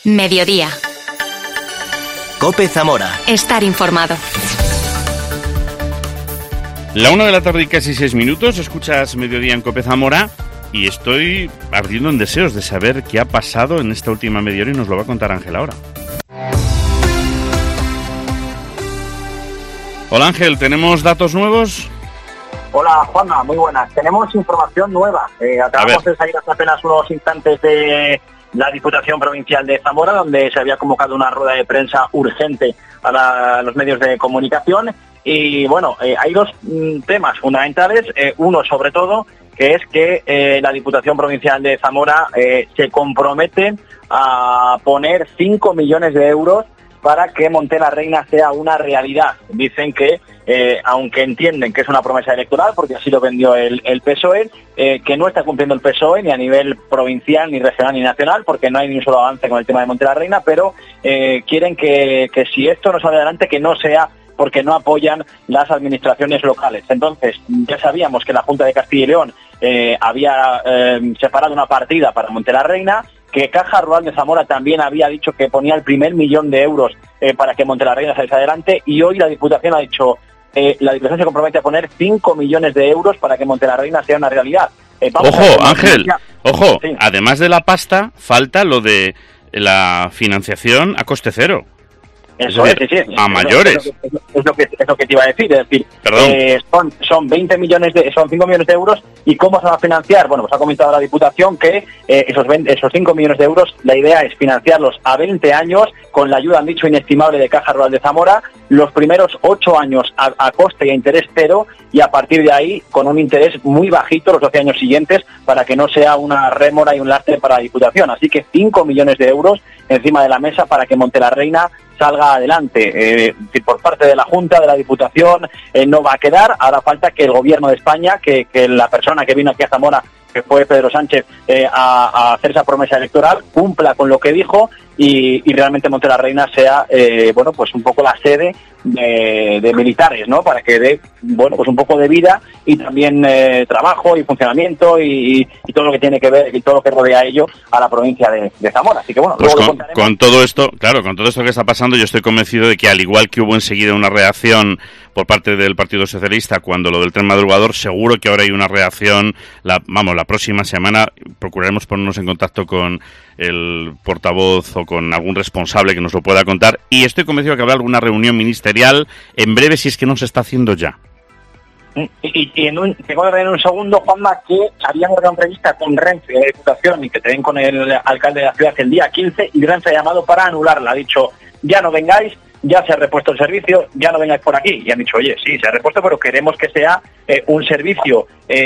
Mediodía. COPE Zamora. Estar informado. La 1 de la tarde y casi 6 minutos, escuchas Mediodía en COPE Zamora y estoy ardiendo en deseos de saber qué ha pasado en esta última media hora y nos lo va a contar Ángel ahora. Hola Ángel, ¿tenemos datos nuevos? Hola Juanma, muy buenas. Tenemos información nueva. Acabamos de salir hace apenas unos instantes de la Diputación Provincial de Zamora, donde se había convocado una rueda de prensa urgente a los medios de comunicación. Y bueno, hay dos temas fundamentales. Uno, sobre todo, que es que la Diputación Provincial de Zamora se compromete a poner 5 millones de euros para que Monte la Reina sea una realidad. Dicen que, aunque entienden que es una promesa electoral, porque así lo vendió el PSOE, que no está cumpliendo el PSOE ni a nivel provincial, ni regional, ni nacional, porque no hay ni un solo avance con el tema de Monte la Reina, pero quieren que si esto no sale adelante, que no sea porque no apoyan las administraciones locales. Entonces, ya sabíamos que la Junta de Castilla y León había separado una partida para Monte la Reina, que Caja Rural de Zamora también había dicho que ponía el primer 1.000.000 de euros para que Monte la Reina saliese adelante, y hoy la Diputación ha dicho, la Diputación se compromete a poner 5 millones de euros para que Monte la Reina sea una realidad. Ojo, Ángel, ojo, sí. Además de la pasta, falta lo de la financiación a coste cero. Eso es, sí. A mayores. Es lo que te iba a decir, es decir, son 5 millones de euros, ¿y cómo se va a financiar? Bueno, pues ha comentado la Diputación que esos 5 millones de euros, la idea es financiarlos a 20 años con la ayuda, han dicho, inestimable de Caja Rural de Zamora, los primeros 8 años a coste y a interés cero, y a partir de ahí con un interés muy bajito los 12 años siguientes, para que no sea una rémora y un lastre para la Diputación. Así que 5 millones de euros encima de la mesa para que Monte la Reina salga adelante. Por parte de la Junta, de la Diputación, no va a quedar. Ahora falta que el Gobierno de España, que la persona que vino aquí a Zamora, que fue Pedro Sánchez, a hacer esa promesa electoral, cumpla con lo que dijo y realmente Monte la Reina sea, pues un poco la sede de militares, ¿no? Para que dé, pues un poco de vida y también trabajo y funcionamiento y todo lo que tiene que ver y todo lo que rodea ello a la provincia de Zamora. Así que bueno, pues luego con todo esto que está pasando, yo estoy convencido de que, al igual que hubo enseguida una reacción por parte del Partido Socialista cuando lo del tren madrugador, seguro que ahora hay una reacción. La próxima semana procuraremos ponernos en contacto con el portavoz o con algún responsable que nos lo pueda contar, y estoy convencido de que habrá alguna reunión ministerial en breve, si es que no se está haciendo ya. Y tengo que ver en un segundo, Juanma, que habían una entrevista con Renfe de Diputación y que te ven con el alcalde de la ciudad el día 15, y Renfe ha llamado para anularla. Ha dicho, ya no vengáis, ya se ha repuesto el servicio, ya no vengáis por aquí. Y han dicho, oye, sí, se ha repuesto, pero queremos que sea un servicio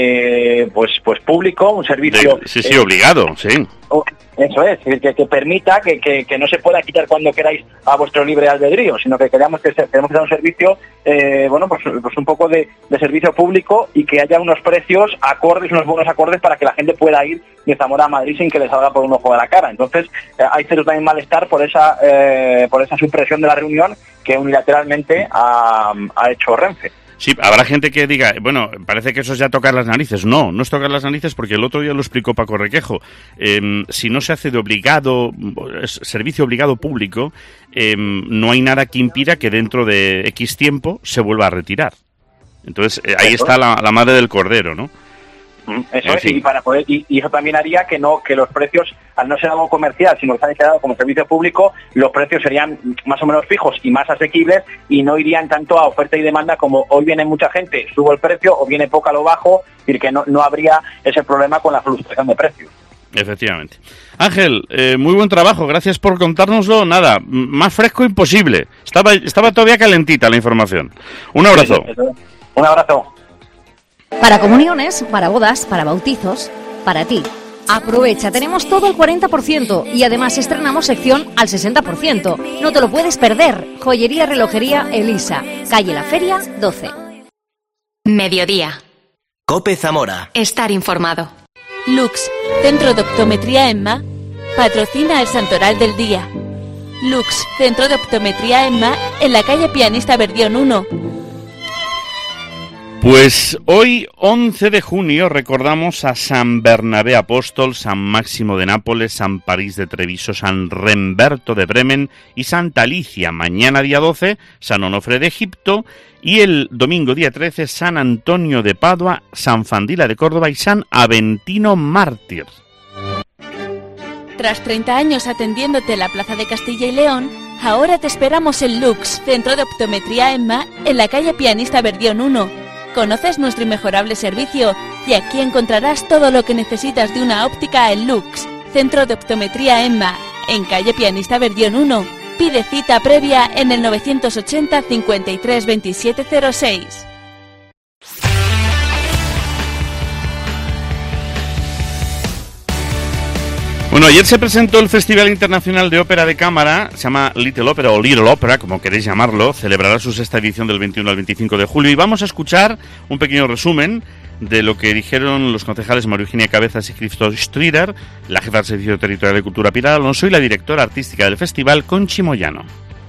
pues público, un servicio... Sí, obligado, sí. Eso es, que permita que no se pueda quitar cuando queráis a vuestro libre albedrío, sino que queremos que sea un servicio, pues un poco de servicio público, y que haya unos precios acordes, unos buenos acordes, para que la gente pueda ir de Zamora a Madrid sin que le salga por un ojo de la cara. Entonces, hay cierto también malestar por esa supresión de la reunión que unilateralmente ha hecho Renfe. Sí, habrá gente que diga, bueno, parece que eso es ya tocar las narices. No es tocar las narices, porque el otro día lo explicó Paco Requejo. Si no se hace de obligado, servicio obligado público, no hay nada que impida que dentro de X tiempo se vuelva a retirar. Entonces, ahí está la madre del cordero, ¿no? Eso es, y para poder, y eso también haría que los precios, al no ser algo comercial, sino que están declarados como servicio público, los precios serían más o menos fijos y más asequibles, y no irían tanto a oferta y demanda como hoy viene mucha gente, subo el precio, o viene poca, lo bajo, es decir, que no habría ese problema con la fluctuación de precios. Efectivamente. Ángel, muy buen trabajo, gracias por contárnoslo. Nada, más fresco imposible. Estaba todavía calentita la información. Un abrazo. Sí, un abrazo. Para comuniones, para bodas, para bautizos, para ti. Aprovecha, tenemos todo al 40% y además estrenamos sección al 60%. No te lo puedes perder. Joyería Relojería Elisa, calle La Feria 12. Mediodía. COPE Zamora. Estar informado. Lux, Centro de Optometría EMMA, patrocina el Santoral del Día. Lux, Centro de Optometría EMMA, en la calle Pianista Verdión 1. Pues hoy, 11 de junio, recordamos a San Bernabé Apóstol, San Máximo de Nápoles, San París de Treviso, San Remberto de Bremen y Santa Alicia. Mañana, día 12, San Onofre de Egipto, y el domingo, día 13, San Antonio de Padua, San Fandila de Córdoba y San Aventino Mártir. Tras 30 años atendiéndote en la Plaza de Castilla y León, ahora te esperamos en Lux, Centro de Optometría EMMA, en la calle Pianista Verdión 1. Conoces nuestro inmejorable servicio y aquí encontrarás todo lo que necesitas de una óptica en Lux, Centro de Optometría EMMA, en calle Pianista Verdión 1. Pide cita previa en el 980 53 27 06. Bueno, ayer se presentó el Festival Internacional de Ópera de Cámara, se llama Little Opera o Little Opera, como queréis llamarlo, celebrará su sexta edición del 21 al 25 de julio y vamos a escuchar un pequeño resumen de lo que dijeron los concejales María Eugenia Cabezas y Christoph Strider, la jefa del Servicio Territorial de Cultura Pilar Alonso y la directora artística del festival Conchi Moyano.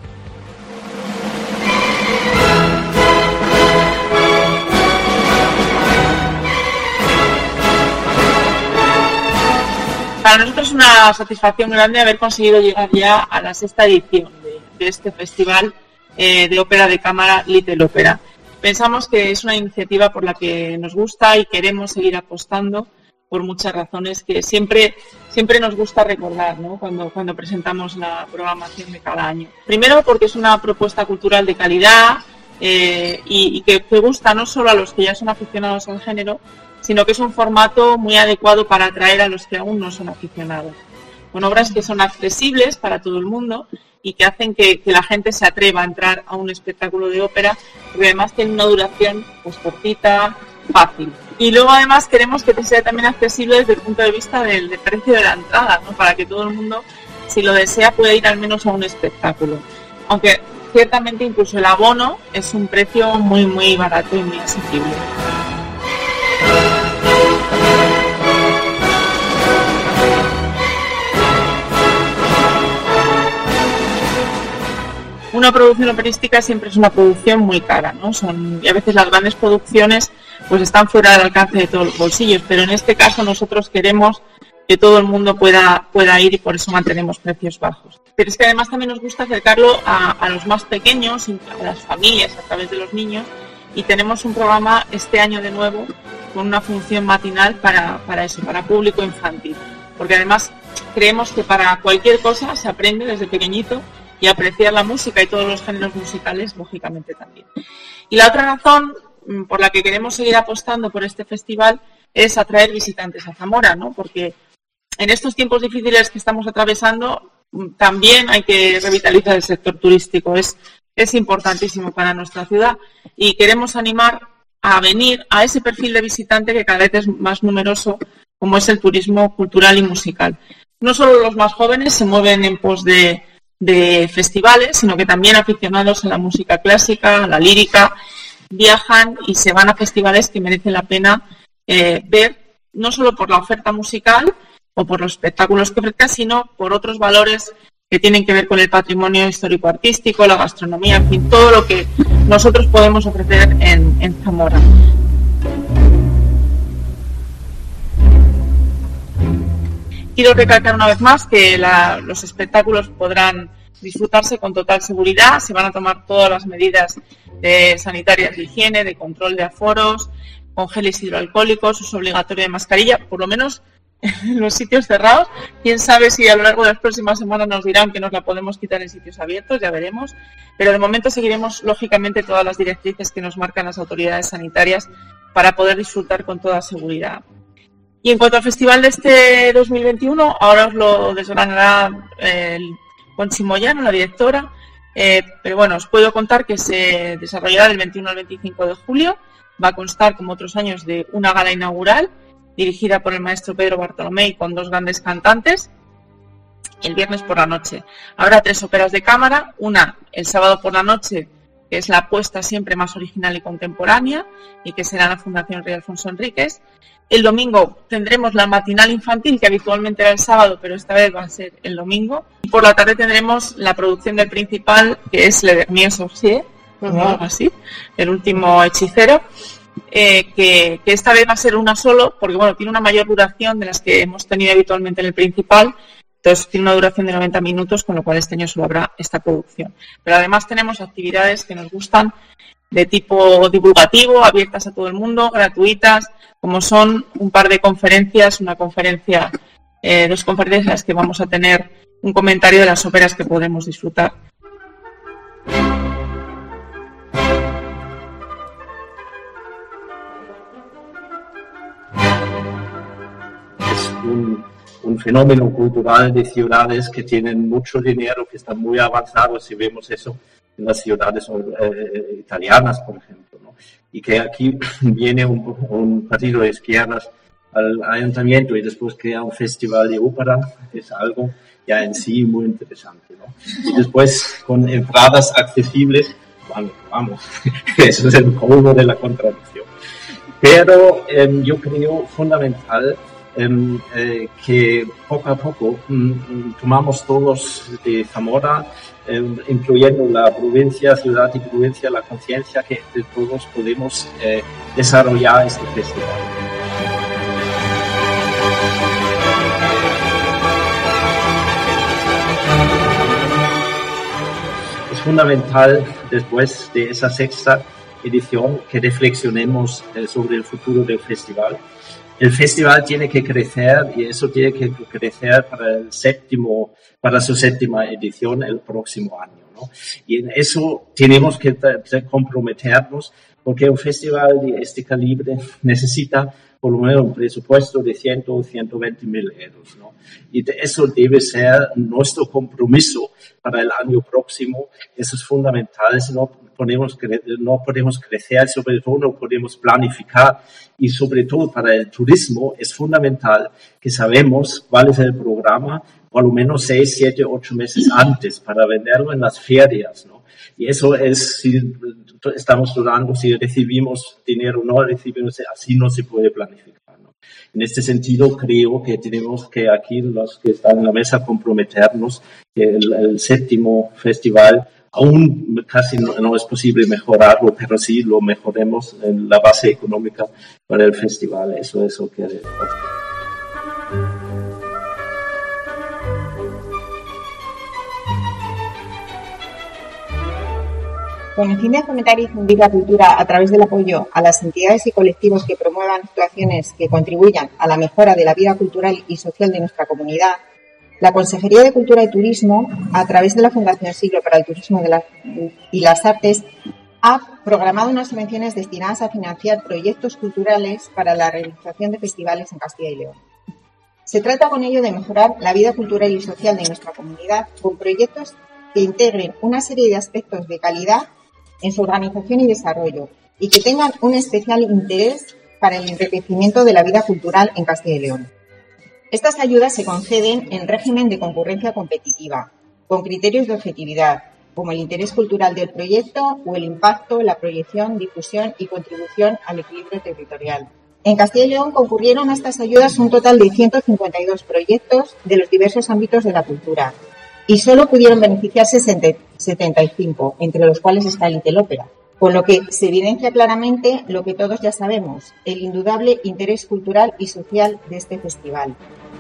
Para nosotros es una satisfacción grande haber conseguido llegar ya a la sexta edición de este festival de ópera de cámara Little Opera. Pensamos que es una iniciativa por la que nos gusta y queremos seguir apostando por muchas razones que siempre nos gusta recordar, ¿no? cuando presentamos la programación de cada año. Primero porque es una propuesta cultural de calidad y que gusta no solo a los que ya son aficionados al género, sino que es un formato muy adecuado para atraer a los que aún no son aficionados. Con obras que son accesibles para todo el mundo y que hacen que la gente se atreva a entrar a un espectáculo de ópera, porque además tiene una duración pues cortita, fácil. Y luego además queremos que sea también accesible desde el punto de vista del precio de la entrada, ¿no? Para que todo el mundo, si lo desea, pueda ir al menos a un espectáculo. Aunque ciertamente incluso el abono es un precio muy, muy barato y muy asequible. Una producción operística siempre es una producción muy cara, ¿no? Y a veces las grandes producciones pues están fuera del alcance de todos los bolsillos, pero en este caso nosotros queremos que todo el mundo pueda ir y por eso mantenemos precios bajos. Pero es que además también nos gusta acercarlo a los más pequeños, a las familias a través de los niños, y tenemos un programa este año de nuevo con una función matinal para eso, para público infantil, porque además creemos que para cualquier cosa se aprende desde pequeñito y apreciar la música y todos los géneros musicales, lógicamente también. Y la otra razón por la que queremos seguir apostando por este festival es atraer visitantes a Zamora, ¿no? Porque en estos tiempos difíciles que estamos atravesando también hay que revitalizar el sector turístico. Es importantísimo para nuestra ciudad y queremos animar a venir a ese perfil de visitante que cada vez es más numeroso, como es el turismo cultural y musical. No solo los más jóvenes se mueven en pos de festivales, sino que también aficionados a la música clásica, a la lírica, viajan y se van a festivales que merecen la pena ver, no solo por la oferta musical o por los espectáculos que ofrezca, sino por otros valores que tienen que ver con el patrimonio histórico-artístico, la gastronomía, en fin, todo lo que nosotros podemos ofrecer en Zamora. Quiero recalcar una vez más que los espectáculos podrán disfrutarse con total seguridad, se van a tomar todas las medidas sanitarias de higiene, de control de aforos, con geles hidroalcohólicos, uso obligatorio de mascarilla, por lo menos en los sitios cerrados. Quién sabe si a lo largo de las próximas semanas nos dirán que nos la podemos quitar en sitios abiertos, ya veremos, pero de momento seguiremos lógicamente todas las directrices que nos marcan las autoridades sanitarias para poder disfrutar con toda seguridad. Y en cuanto al festival de este 2021, ahora os lo desgranará el Conchi Moyano, la directora, pero bueno, os puedo contar que se desarrollará del 21 al 25 de julio, va a constar como otros años de una gala inaugural dirigida por el maestro Pedro Bartolomé y con dos grandes cantantes, el viernes por la noche. Habrá 3 óperas de cámara, una el sábado por la noche, que es la apuesta siempre más original y contemporánea, y que será la Fundación Rey Alfonso Enríquez. El domingo tendremos la matinal infantil, que habitualmente era el sábado, pero esta vez va a ser el domingo. Y por la tarde tendremos la producción del principal, que es Le Dernier Sorcier, o algo así, el último hechicero. que esta vez va a ser una solo, porque bueno, tiene una mayor duración de las que hemos tenido habitualmente en el principal. Entonces tiene una duración de 90 minutos, con lo cual este año solo habrá esta producción. Pero además tenemos actividades que nos gustan de tipo divulgativo, abiertas a todo el mundo, gratuitas, como son un par de conferencias, dos conferencias en las que vamos a tener un comentario de las óperas que podemos disfrutar. Es un fenómeno cultural de ciudades que tienen mucho dinero, que están muy avanzados, y vemos eso en las ciudades italianas, por ejemplo, ¿no? Y que aquí viene un partido de izquierdas al ayuntamiento y después crea un festival de ópera, es algo ya en sí muy interesante, ¿no? Y después con entradas accesibles, vamos, eso es el colmo de la contradicción. Pero yo creo fundamental que poco a poco tomamos todos de Zamora, incluyendo la provincia, ciudad y provincia, la conciencia que entre todos podemos desarrollar este festival. Es fundamental, después de esa sexta edición, que reflexionemos sobre el futuro del festival. El festival tiene que crecer, y eso tiene que crecer para su séptima edición el próximo año, ¿no? Y en eso tenemos que comprometernos, porque un festival de este calibre necesita por lo menos un presupuesto de 100 o 120 mil euros, ¿no? Y eso debe ser nuestro compromiso para el año próximo. Eso es fundamental. No podemos crecer, sobre todo no podemos planificar, y sobre todo para el turismo es fundamental que sabemos cuál es el programa por lo menos 6, 7, 8 meses antes para venderlo en las ferias, ¿no? Y eso es, si estamos dudando si recibimos dinero o no recibimos, así no se puede planificar, ¿no? En este sentido, creo que tenemos que aquí, los que están en la mesa, comprometernos que el séptimo festival aún casi no es posible mejorarlo, pero sí lo mejoremos en la base económica para el festival. Eso es lo que haremos. Con el fin de fomentar y difundir la cultura a través del apoyo a las entidades y colectivos que promuevan actuaciones que contribuyan a la mejora de la vida cultural y social de nuestra comunidad, la Consejería de Cultura y Turismo, a través de la Fundación Siglo para el Turismo y las Artes, ha programado unas subvenciones destinadas a financiar proyectos culturales para la realización de festivales en Castilla y León. Se trata con ello de mejorar la vida cultural y social de nuestra comunidad con proyectos que integren una serie de aspectos de calidad en su organización y desarrollo y que tengan un especial interés para el enriquecimiento de la vida cultural en Castilla y León. Estas ayudas se conceden en régimen de concurrencia competitiva, con criterios de objetividad, como el interés cultural del proyecto o el impacto, la proyección, difusión y contribución al equilibrio territorial. En Castilla y León concurrieron a estas ayudas un total de 152 proyectos de los diversos ámbitos de la cultura y solo pudieron beneficiarse 75, entre los cuales está el Little Opera, con lo que se evidencia claramente lo que todos ya sabemos, el indudable interés cultural y social de este festival.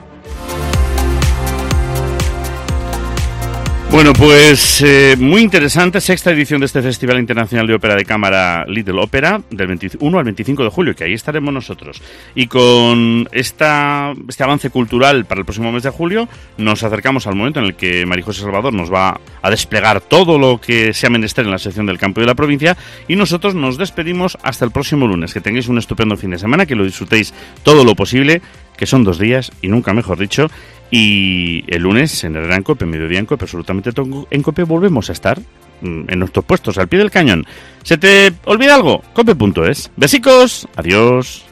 Bueno, pues muy interesante, sexta edición de este Festival Internacional de Ópera de Cámara Little Opera, del 21 al 25 de julio, que ahí estaremos nosotros. Y con este avance cultural para el próximo mes de julio, nos acercamos al momento en el que María José Salvador nos va a desplegar todo lo que sea menester en la sección del campo y de la provincia, y nosotros nos despedimos hasta el próximo lunes. Que tengáis un estupendo fin de semana, que lo disfrutéis todo lo posible, que son 2 días, y nunca mejor dicho. Y el lunes en el COPE, mediodía en COPE, absolutamente todo en COPE, volvemos a estar en nuestros puestos, al pie del cañón. ¿Se te olvida algo? COPE.es. Besicos, adiós.